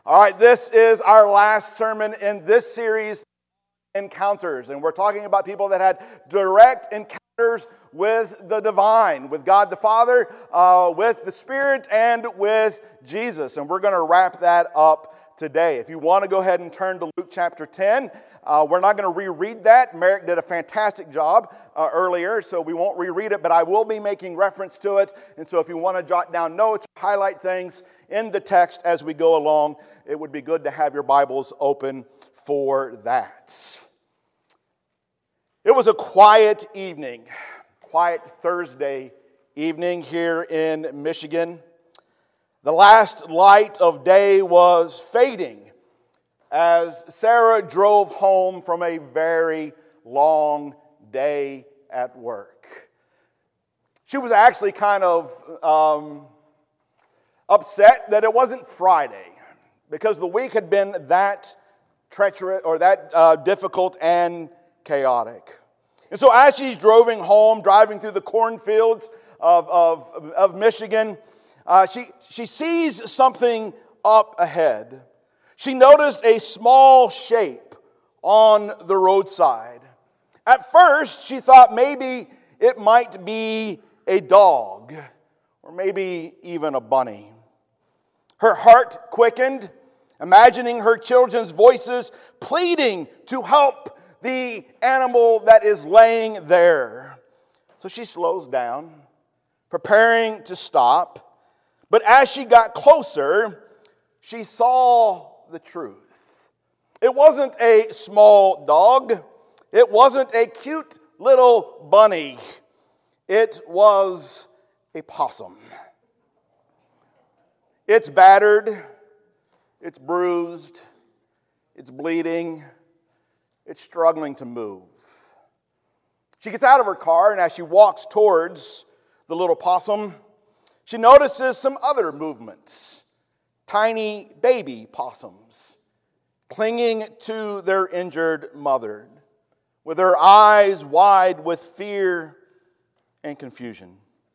All right, this is our last sermon in this series, Encounters. And we're talking about people that had direct encounters with the divine, with God the Father, with the Spirit, and with Jesus. And we're going to wrap that up today. If you want to go ahead and turn to Luke chapter 10, we're not going to reread that. Merrick did a fantastic job earlier, so we won't reread it, but I will be making reference to it. And so if you want to jot down notes, highlight things in the text as we go along, it would be good to have your Bibles open for that. It was a quiet evening, quiet Thursday evening here in Michigan. The last light of day was fading as Sarah drove home from a very long day at work. She was actually kind of upset that it wasn't Friday because the week had been that treacherous or that difficult and chaotic. And so as she's driving through the cornfields of Michigan, she sees something up ahead. She noticed a small shape on the roadside. At first, she thought maybe it might be a dog or maybe even a bunny. Her heart quickened, imagining her children's voices pleading to help the animal that is laying there. So she slows down, preparing to stop. But as she got closer, she saw the truth. It wasn't a small dog. It wasn't a cute little bunny. It was a possum. It's battered, it's bruised, it's bleeding, it's struggling to move. She gets out of her car, and as she walks towards the little possum, she notices some other movements. Tiny baby possums clinging to their injured mother, with their eyes wide with fear and confusion.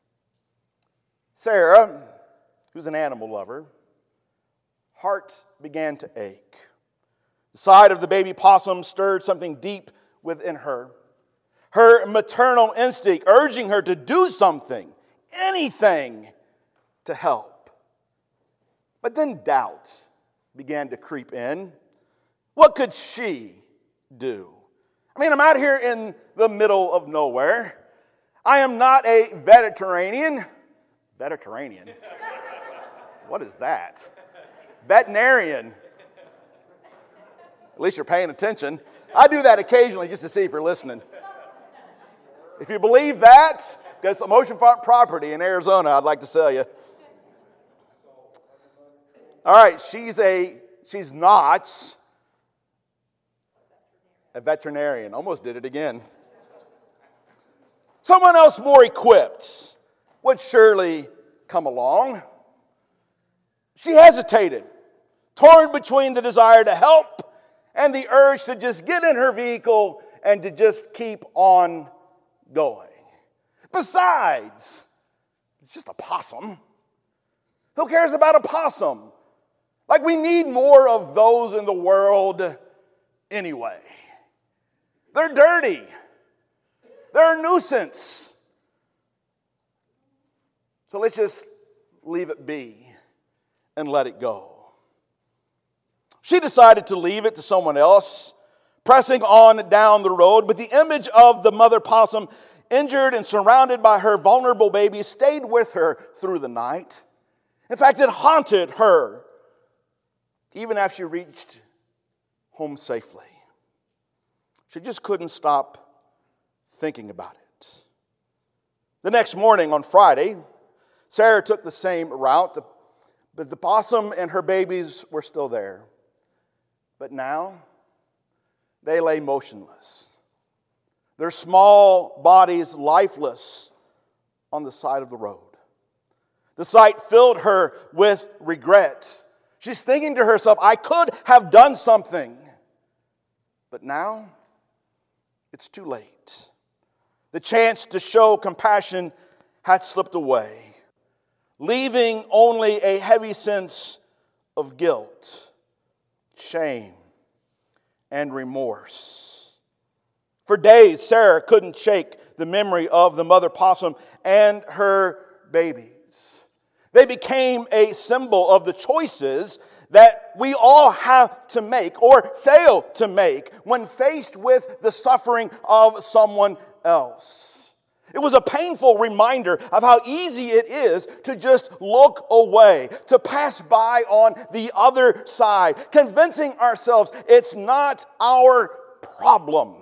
Sarah, who's an animal lover, heart began to ache. The sight of the baby possum stirred something deep within her. Her maternal instinct urging her to do something, anything, to help. But then doubt began to creep in. What could she do? I mean, I'm out here in the middle of nowhere. I am not a veterinarian. Veterinarian? What is that? Veterinarian. At least you're paying attention. I do that occasionally just to see if you're listening. If you believe that, it's some oceanfront property in Arizona I'd like to sell you. All right, she's not a veterinarian. Almost did it again. Someone else more equipped would surely come along. She hesitated, torn between the desire to help and the urge to just get in her vehicle and to just keep on going. Besides, it's just a possum. Who cares about a possum? Like, we need more of those in the world anyway. They're dirty. They're a nuisance. So let's just leave it be and let it go. She decided to leave it to someone else, pressing on down the road, but the image of the mother possum, injured and surrounded by her vulnerable baby, stayed with her through the night. In fact, it haunted her even after she reached home safely. She just couldn't stop thinking about it. The next morning on Friday, Sarah took the same route, but the possum and her babies were still there. But now, they lay motionless, their small bodies lifeless on the side of the road. The sight filled her with regret. She's thinking to herself, I could have done something. But now, it's too late. The chance to show compassion had slipped away, leaving only a heavy sense of guilt shame, and remorse. For days, Sarah couldn't shake the memory of the mother possum and her babies. They became a symbol of the choices that we all have to make or fail to make when faced with the suffering of someone else. It was a painful reminder of how easy it is to just look away, to pass by on the other side, convincing ourselves it's not our problem.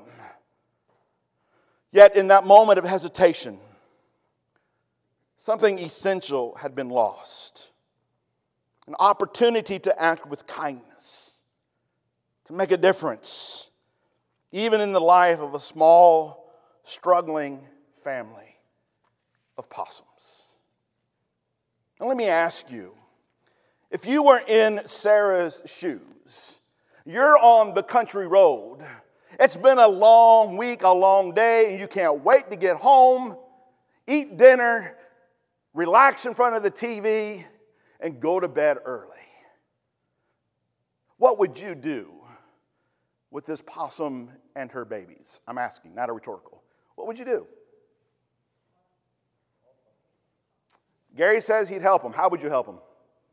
Yet in that moment of hesitation, something essential had been lost. An opportunity to act with kindness, to make a difference, even in the life of a small, struggling family of possums. Now let me ask you, if you were in Sarah's shoes, you're on the country road, it's been a long week, a long day, and you can't wait to get home, eat dinner, relax in front of the TV, and go to bed early. What would you do with this possum and her babies? I'm asking, not a rhetorical. What would you do? Gary says he'd help them. How would you help them?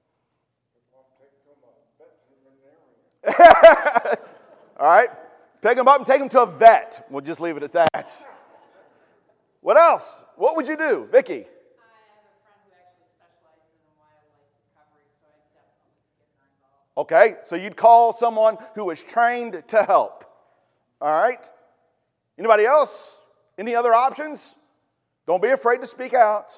All right. Pick them up and take them to a vet. We'll just leave it at that. What else? What would you do? Vicki? Okay, so you'd call someone who is trained to help. All right? Anybody else? Any other options? Don't be afraid to speak out.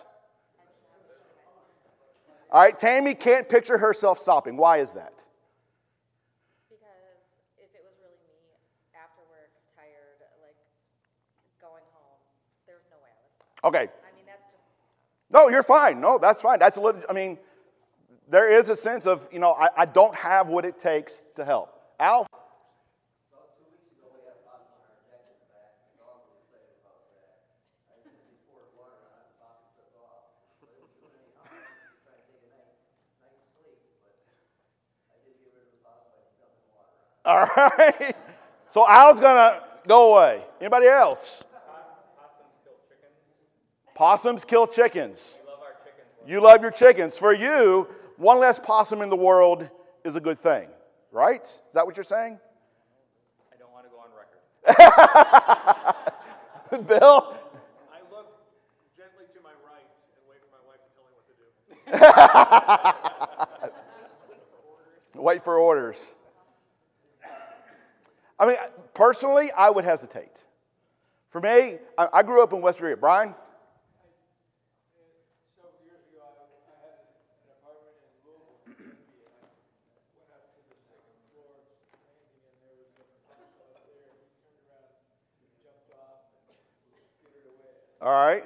All right, Tammy can't picture herself stopping. Why is that? Because if it was really me, after work, tired, like going home, there's no way I would stop. Okay. I mean, that's just... No, you're fine. No, that's fine. That's a little, there is a sense of, I don't have what it takes to help. Al? About 2 weeks ago, we had a possum on our deck in the back. The dog was excited about that. I simply poured water on it, the possum took off. But it was doing any harm. I was trying to take a night's sleep, but I did get rid of the possum by dumping water on it. All right. So Al's going to go away. Anybody else? Possums kill chickens. Possums kill chickens. We love our chickens. You love your chickens. For you, one less possum in the world is a good thing, right? Is that what you're saying? I don't want to go on record. Bill? I look gently to my right and wait for my wife to tell me what to do. Wait for orders. Personally, I would hesitate. For me, I grew up in West Virginia. Brian? Several years ago, I had an apartment in Louisville, Kentucky, and I went up to the second floor landing, and there was a possum up there. He turned around, jumped off, and skittered away. All right.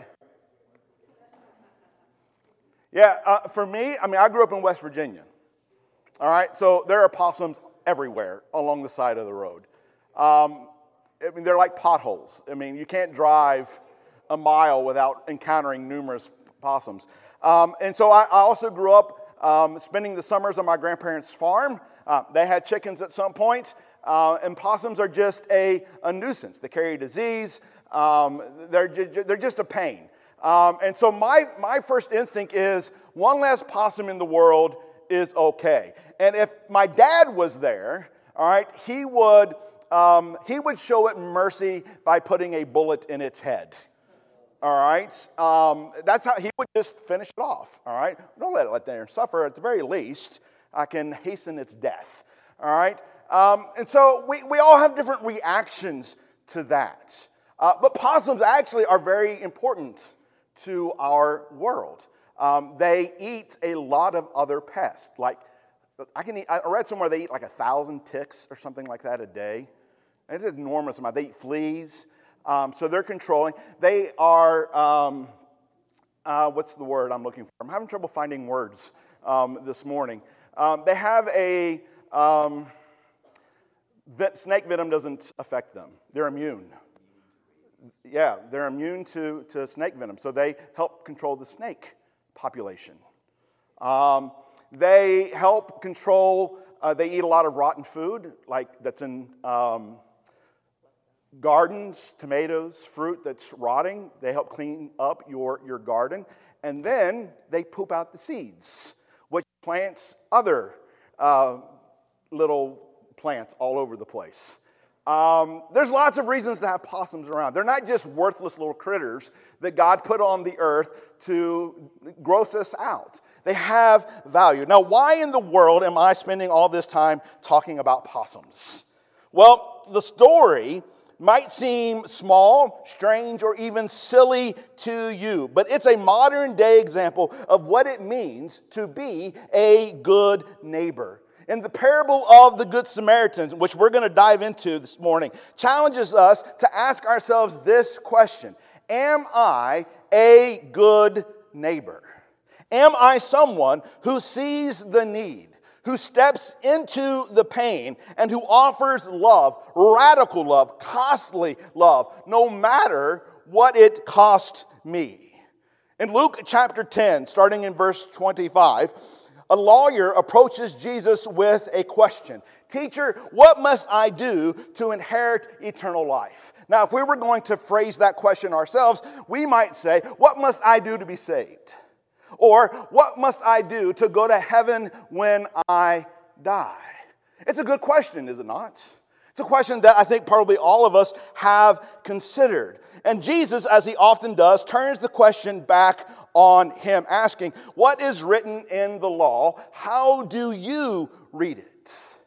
Yeah, for me, I grew up in West Virginia. All right, so there are possums everywhere along the side of the road. They're like potholes. You can't drive a mile without encountering numerous possums. And so I also grew up spending the summers on my grandparents' farm. They had chickens at some point, and possums are just a nuisance. They carry disease. They're just a pain. And so my first instinct is one less possum in the world is okay. And if my dad was there, all right, he would show it mercy by putting a bullet in its head. All right, that's how he would just finish it off. All right, don't let it there and suffer. At the very least, I can hasten its death. All right, and so we all have different reactions to that. But possums actually are very important to our world. They eat a lot of other pests. Like I read somewhere they eat like 1,000 ticks or something like that a day. It's an enormous amount. They eat fleas. So they're controlling. They are, what's the word I'm looking for? I'm having trouble finding words this morning. They have a, snake venom doesn't affect them. They're immune. Yeah, they're immune to snake venom. So they help control the snake population. They help control they eat a lot of rotten food, like that's in gardens, tomatoes, fruit that's rotting. They help clean up your garden. And then they poop out the seeds, which plants other little plants all over the place. There's lots of reasons to have possums around. They're not just worthless little critters that God put on the earth to gross us out. They have value. Now, why in the world am I spending all this time talking about possums? Well, the story might seem small, strange, or even silly to you, but it's a modern day example of what it means to be a good neighbor. And the parable of the Good Samaritan, which we're going to dive into this morning, challenges us to ask ourselves this question: am I a good neighbor? Am I someone who sees the need, who steps into the pain, and who offers love, radical love, costly love, no matter what it cost me? In Luke chapter 10, starting in verse 25, a lawyer approaches Jesus with a question. Teacher, what must I do to inherit eternal life? Now, if we were going to phrase that question ourselves, we might say, what must I do to be saved? Or, what must I do to go to heaven when I die? It's a good question, is it not? It's a question that I think probably all of us have considered. And Jesus, as he often does, turns the question back on him, asking, what is written in the law? How do you read it?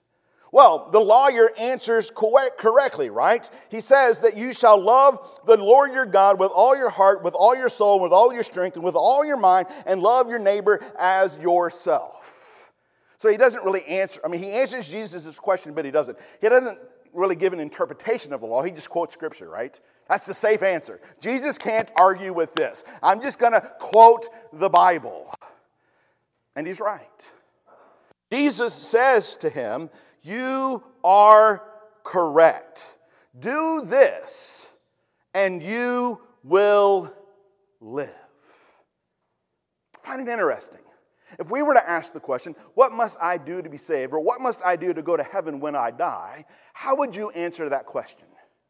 Well, the lawyer answers correctly, right? He says that you shall love the Lord your God with all your heart, with all your soul, with all your strength, and with all your mind, and love your neighbor as yourself. So he doesn't really answer. I mean, he answers Jesus' question, but he doesn't. He doesn't really give an interpretation of the law. He just quotes Scripture, right? That's the safe answer. Jesus can't argue with this. I'm just going to quote the Bible. And he's right. Jesus says to him, you are correct. Do this, and you will live. I find it interesting. If we were to ask the question, what must I do to be saved, or what must I do to go to heaven when I die, how would you answer that question?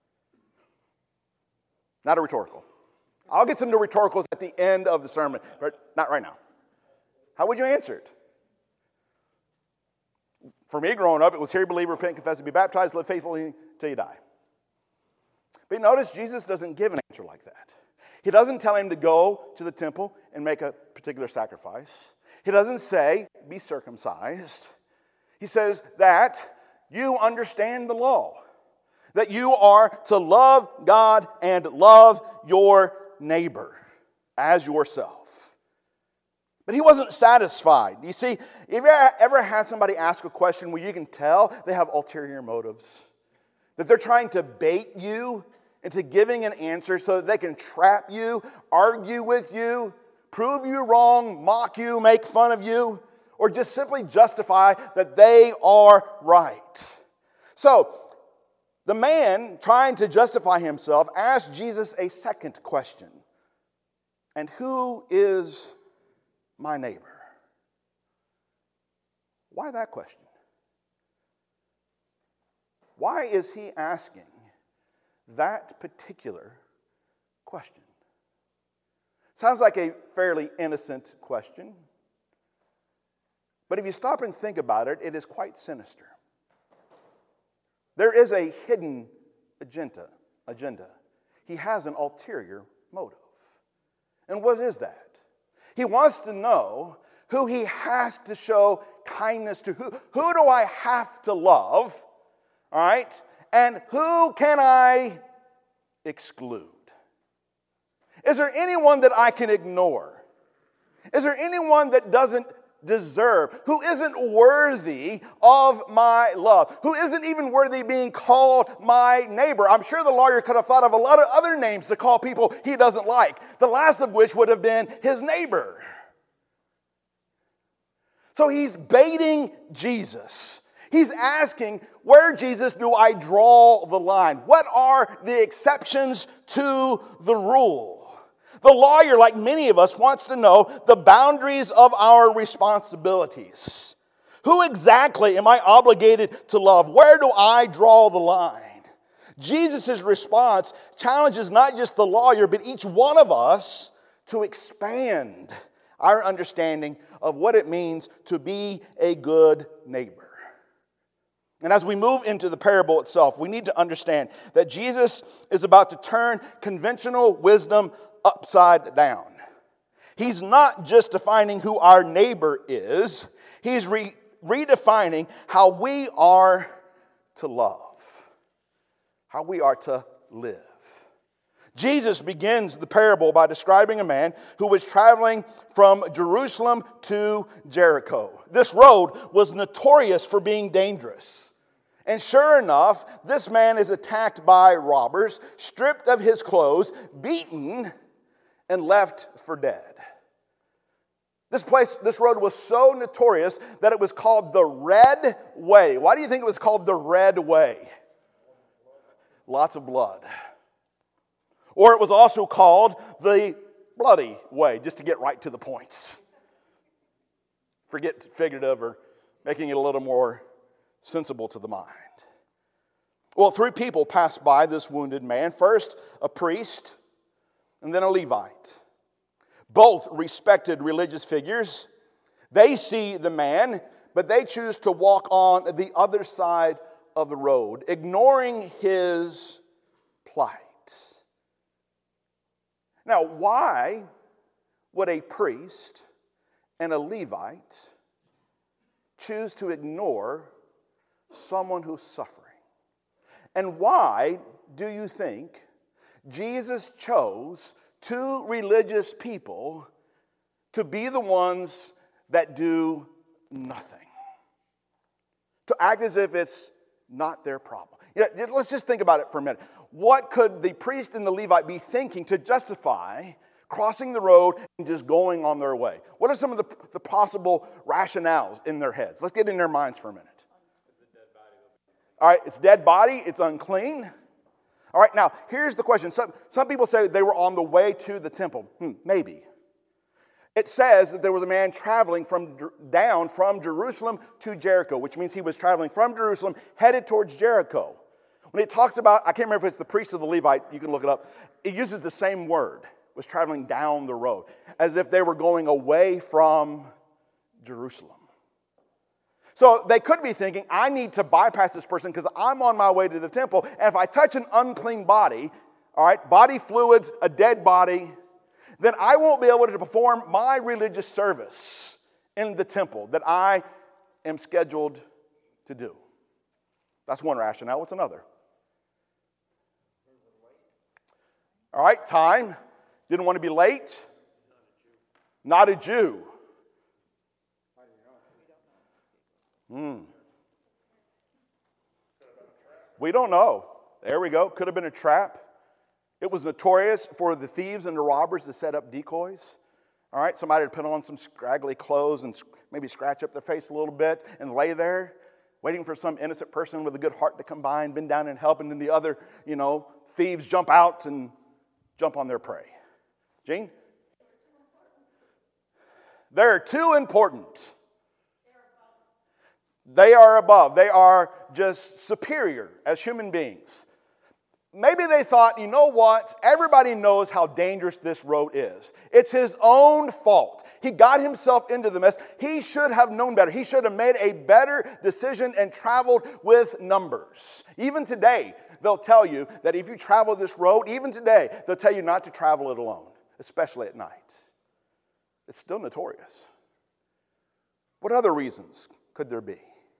Not a rhetorical. I'll get some new rhetoricals at the end of the sermon, but not right now. How would you answer it? For me, growing up, it was hear, believe, repent, confess, and be baptized, live faithfully until you die. But notice Jesus doesn't give an answer like that. He doesn't tell him to go to the temple and make a particular sacrifice. He doesn't say, be circumcised. He says that you understand the law, that you are to love God and love your neighbor as yourself. But he wasn't satisfied. You see, have you ever had somebody ask a question where you can tell they have ulterior motives? That they're trying to bait you into giving an answer so that they can trap you, argue with you, prove you wrong, mock you, make fun of you, or just simply justify that they are right. So, the man trying to justify himself asked Jesus a second question. And who is my neighbor? Why that question? Why is he asking that particular question? Sounds like a fairly innocent question. But if you stop and think about it, it is quite sinister. There is a hidden agenda. He has an ulterior motive. And what is that? He wants to know who he has to show kindness to. Who do I have to love? All right? And who can I exclude? Is there anyone that I can ignore? Is there anyone that doesn't deserve, who isn't worthy of my love, who isn't even worthy of being called my neighbor? I'm sure the lawyer could have thought of a lot of other names to call people he doesn't like, the last of which would have been his neighbor. So he's baiting Jesus. He's asking, where, Jesus, do I draw the line? What are the exceptions to the rule? The lawyer, like many of us, wants to know the boundaries of our responsibilities. Who exactly am I obligated to love? Where do I draw the line? Jesus' response challenges not just the lawyer, but each one of us to expand our understanding of what it means to be a good neighbor. And as we move into the parable itself, we need to understand that Jesus is about to turn conventional wisdom upside down. He's not just defining who our neighbor is, he's redefining how we are to love, how we are to live. Jesus begins the parable by describing a man who was traveling from Jerusalem to Jericho. This road was notorious for being dangerous. And sure enough, this man is attacked by robbers, stripped of his clothes, beaten, and left for dead. This road was so notorious that it was called the Red Way. Why do you think it was called the Red Way? Lots of blood. Or it was also called the Bloody Way, just to get right to the points. Forget figurative or making it a little more sensible to the mind. Well, 3 people passed by this wounded man. First, a priest, and then a Levite. Both respected religious figures. They see the man, but they choose to walk on the other side of the road, ignoring his plight. Now, why would a priest and a Levite choose to ignore someone who's suffering? And why do you think Jesus chose 2 religious people to be the ones that do nothing? To act as if it's not their problem. Let's just think about it for a minute. What could the priest and the Levite be thinking to justify crossing the road and just going on their way? What are some of the possible rationales in their heads? Let's get in their minds for a minute. All right, it's dead body, it's unclean. All right, now, here's the question. Some people say they were on the way to the temple. Maybe. It says that there was a man traveling down from Jerusalem to Jericho, which means he was traveling from Jerusalem, headed towards Jericho. When it talks about, I can't remember if it's the priest or the Levite, you can look it up, it uses the same word, was traveling down the road, as if they were going away from Jerusalem. So they could be thinking, I need to bypass this person because I'm on my way to the temple, and if I touch an unclean body, all right, body fluids, a dead body, then I won't be able to perform my religious service in the temple that I am scheduled to do. That's one rationale. What's another? All right, time. Didn't want to be late. Not a Jew. We don't know. There we go. Could have been a trap. It was notorious for the thieves and the robbers to set up decoys. All right, somebody would put on some scraggly clothes and maybe scratch up their face a little bit and lay there, waiting for some innocent person with a good heart to come by and bend down and help, and then the other, thieves jump out and jump on their prey. Gene? They're too important. They are above. They are just superior as human beings. Maybe they thought, you know what? Everybody knows how dangerous this road is. It's his own fault. He got himself into the mess. He should have known better. He should have made a better decision and traveled with numbers. Even today, they'll tell you that if you travel this road, even today, they'll tell you not to travel it alone, especially at night. It's still notorious. What other reasons could there be?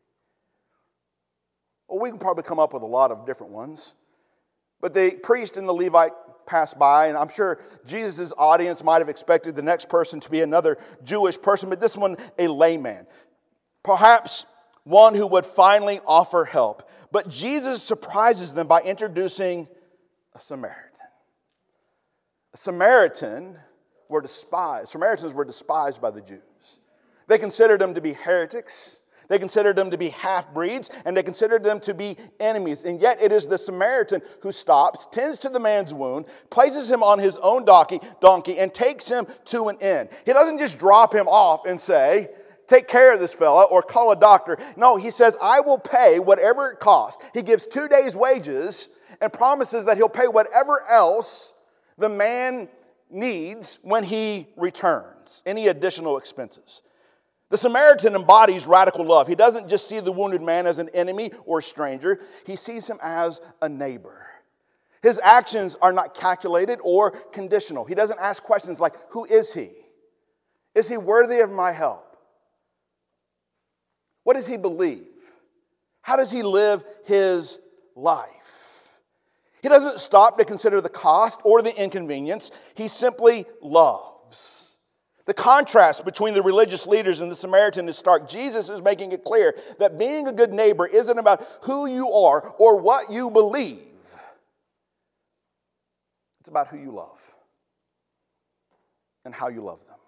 Well, we can probably come up with a lot of different ones. But the priest and the Levite passed by, and I'm sure Jesus' audience might have expected the next person to be another Jewish person, but this one a layman. Perhaps one who would finally offer help. But Jesus surprises them by introducing a Samaritan. Samaritans were despised by the Jews. They considered them to be heretics. They considered them to be half-breeds, and they considered them to be enemies. And yet it is the Samaritan who stops, tends to the man's wound, places him on his own donkey, and takes him to an inn. He doesn't just drop him off and say, take care of this fella or call a doctor. No, he says, I will pay whatever it costs. He gives 2 days' wages and promises that he'll pay whatever else the man needs when he returns, any additional expenses. The Samaritan embodies radical love. He doesn't just see the wounded man as an enemy or a stranger. He sees him as a neighbor. His actions are not calculated or conditional. He doesn't ask questions like, who is he? Is he worthy of my help? What does he believe? How does he live his life? He doesn't stop to consider the cost or the inconvenience. He simply loves. The contrast between the religious leaders and the Samaritan is stark. Jesus is making it clear that being a good neighbor isn't about who you are or what you believe. It's about who you love and how you love them.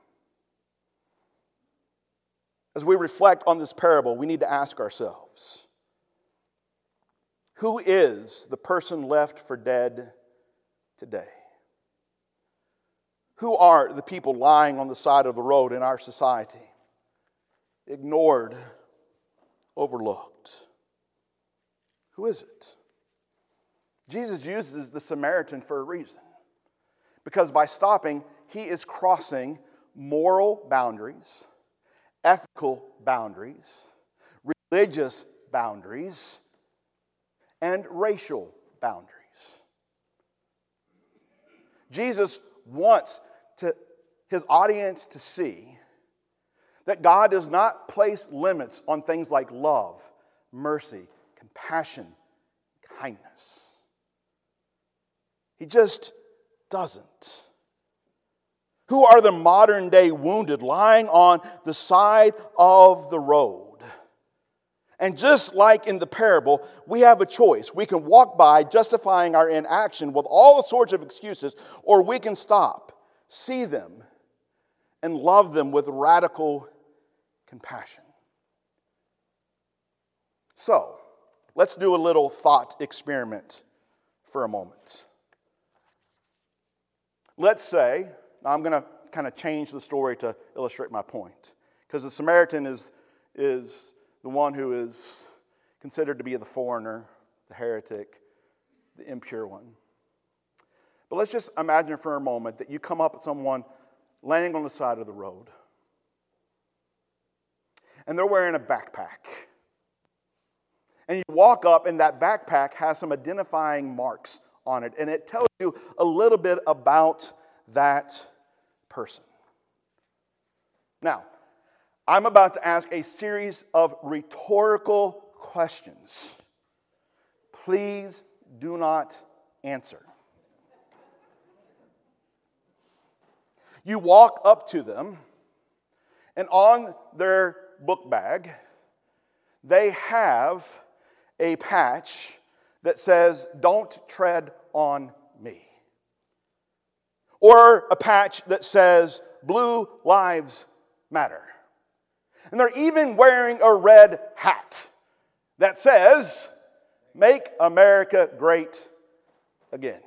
As we reflect on this parable, we need to ask ourselves, who is the person left for dead today? Who are the people lying on the side of the road in our society? Ignored, overlooked. Who is it? Jesus uses the Samaritan for a reason. Because by stopping, he is crossing moral boundaries, ethical boundaries, religious boundaries, and racial boundaries. Jesus wants his audience to see that God does not place limits on things like love, mercy, compassion, kindness. He just doesn't. Who are the modern day wounded lying on the side of the road? And just like in the parable, we have a choice. We can walk by justifying our inaction with all sorts of excuses, or we can stop, see them, and love them with radical compassion. So, let's do a little thought experiment for a moment. Let's say, now I'm going to kind of change the story to illustrate my point, because the Samaritan is the one who is considered to be the foreigner, the heretic, the impure one. But let's just imagine for a moment that you come up with someone laying on the side of the road, and they're wearing a backpack. And you walk up, and that backpack has some identifying marks on it, and it tells you a little bit about that person. Now, I'm about to ask a series of rhetorical questions. Please do not answer. You walk up to them, and on their book bag, they have a patch that says, "Don't tread on me." Or a patch that says, "Blue Lives Matter." And they're even wearing a red hat that says, "Make America Great Again."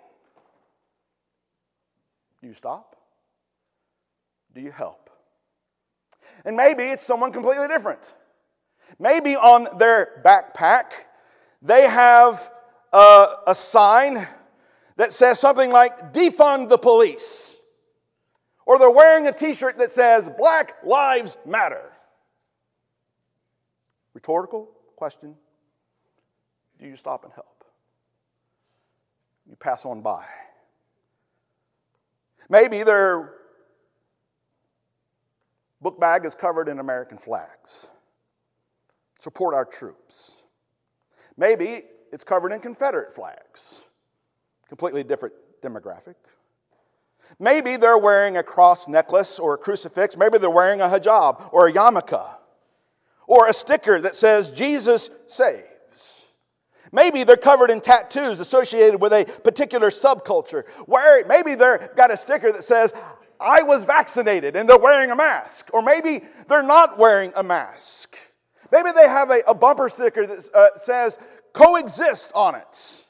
Do you stop? Do you help? And maybe it's someone completely different. Maybe on their backpack, they have a sign that says something like, "Defund the police." Or they're wearing a t-shirt that says, "Black Lives Matter." Rhetorical question. Do you stop and help? You pass on by. Maybe their book bag is covered in American flags. Support our troops. Maybe it's covered in Confederate flags. Completely different demographic. Maybe they're wearing a cross necklace or a crucifix. Maybe they're wearing a hijab or a yarmulke. Or a sticker that says, "Jesus saves." Maybe they're covered in tattoos associated with a particular subculture. Where maybe they've got a sticker that says, "I was vaccinated," and they're wearing a mask. Or maybe they're not wearing a mask. Maybe they have a bumper sticker that says, "Coexist" on it.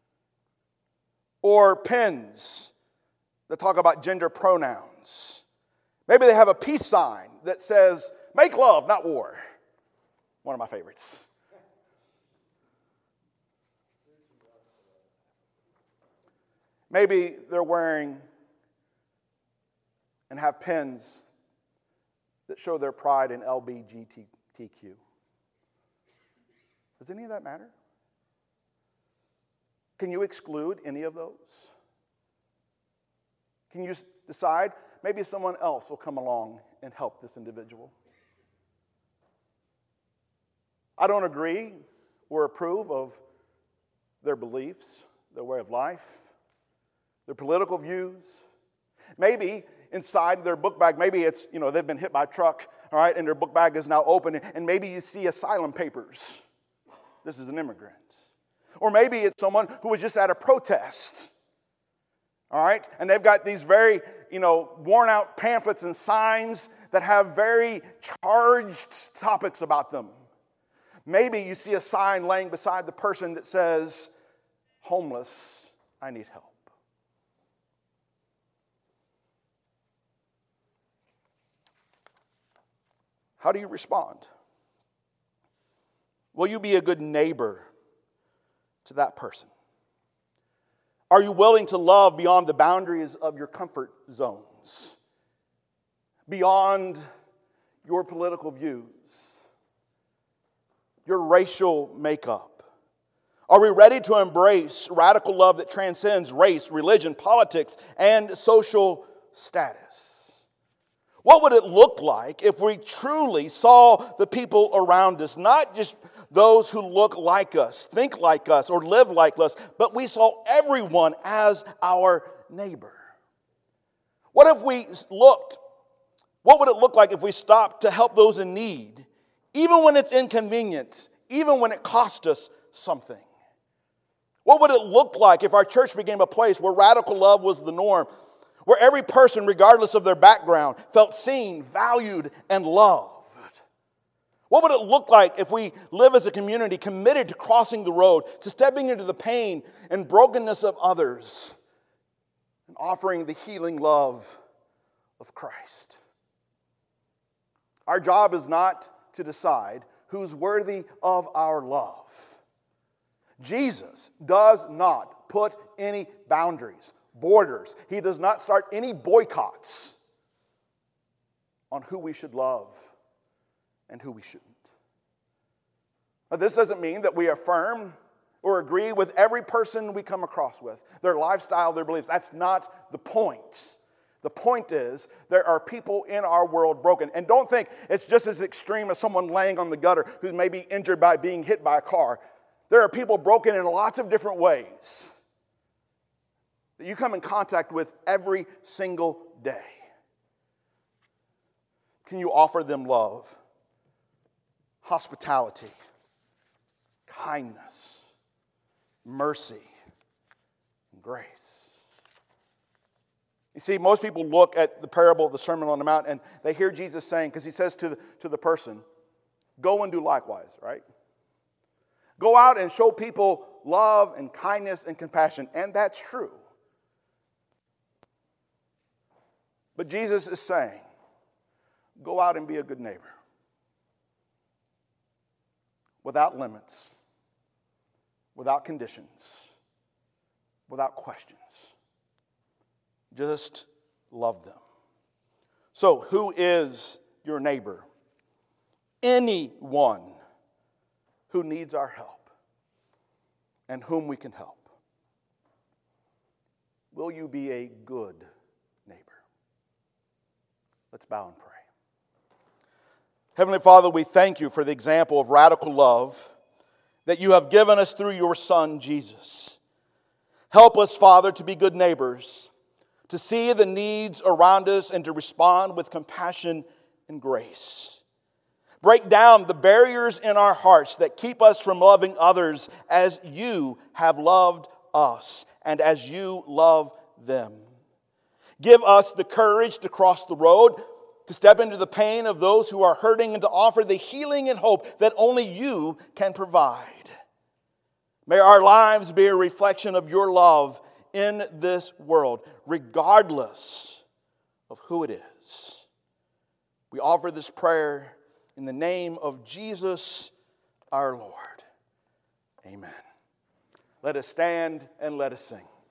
Or pins that talk about gender pronouns. Maybe they have a peace sign that says, Make love, not war. One of my favorites. Maybe they're wearing and have pins that show their pride in LGBTQ. Does any of that matter? Can you exclude any of those? Can you decide maybe someone else will come along and help this individual? I don't agree or approve of their beliefs, their way of life, their political views. Maybe inside their book bag, maybe it's, they've been hit by a truck, all right, and their book bag is now open, and maybe you see asylum papers. This is an immigrant. Or maybe it's someone who was just at a protest, all right, and they've got these very, worn out pamphlets and signs that have very charged topics about them. Maybe you see a sign laying beside the person that says, homeless, I need help. How do you respond? Will you be a good neighbor to that person? Are you willing to love beyond the boundaries of your comfort zones? Beyond your political views? Your racial makeup? Are we ready to embrace radical love that transcends race, religion, politics, and social status? What would it look like if we truly saw the people around us, not just those who look like us, think like us, or live like us, but we saw everyone as our neighbor? What would it look like if we stopped to help those in need, even when it's inconvenient, even when it costs us something? What would it look like if our church became a place where radical love was the norm, where every person, regardless of their background, felt seen, valued, and loved? What would it look like if we live as a community committed to crossing the road, to stepping into the pain and brokenness of others, and offering the healing love of Christ? Our job is not to decide who's worthy of our love. Jesus does not put any boundaries, borders. He does not start any boycotts on who we should love and who we shouldn't. Now, this doesn't mean that we affirm or agree with every person we come across with, their lifestyle, their beliefs. That's not the point. The point is, there are people in our world broken. And don't think it's just as extreme as someone laying on the gutter who may be injured by being hit by a car. There are people broken in lots of different ways that you come in contact with every single day. Can you offer them love, hospitality, kindness, mercy, and grace? You see, most people look at the parable of the Sermon on the Mount and they hear Jesus saying, because he says to the person, go and do likewise, right? Go out and show people love and kindness and compassion, and that's true. But Jesus is saying, go out and be a good neighbor. Without limits, without conditions, without questions. Just love them. So, who is your neighbor? Anyone who needs our help and whom we can help. Will you be a good neighbor? Let's bow and pray. Heavenly Father, we thank you for the example of radical love that you have given us through your Son, Jesus. Help us, Father, to be good neighbors, to see the needs around us and to respond with compassion and grace. Break down the barriers in our hearts that keep us from loving others as you have loved us and as you love them. Give us the courage to cross the road, to step into the pain of those who are hurting, and to offer the healing and hope that only you can provide. May our lives be a reflection of your love in this world, regardless of who it is. We offer this prayer in the name of Jesus our Lord. Amen. Let us stand and let us sing.